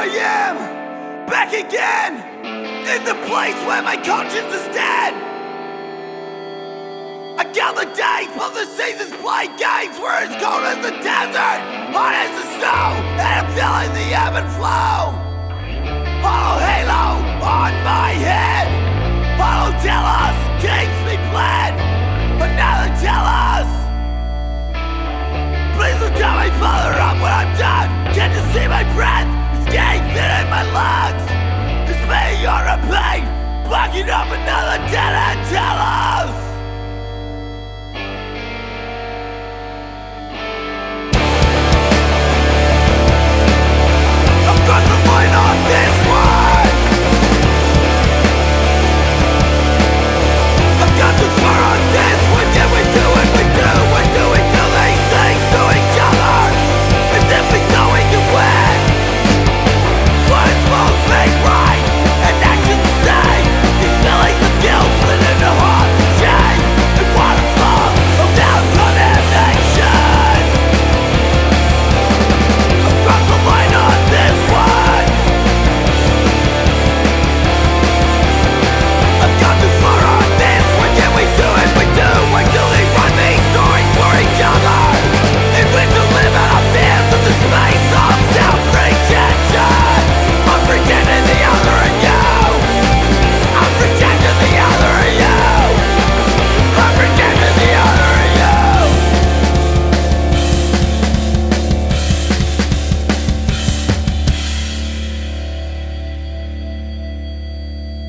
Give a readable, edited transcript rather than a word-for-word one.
I am, back again, in the place where my conscience is dead. I count the days while the seasons play games, where it's cold as the desert, hot as the snow, and I'm feeling the ebb and flow. Hollow halo on my head, hollow Delos keeps me bled. Another Delos. Please don't tell my father up when I'm done. Can't you see my breath? It's getting thin in my lungs. It's me on a pain, blocking up another dead end Delos.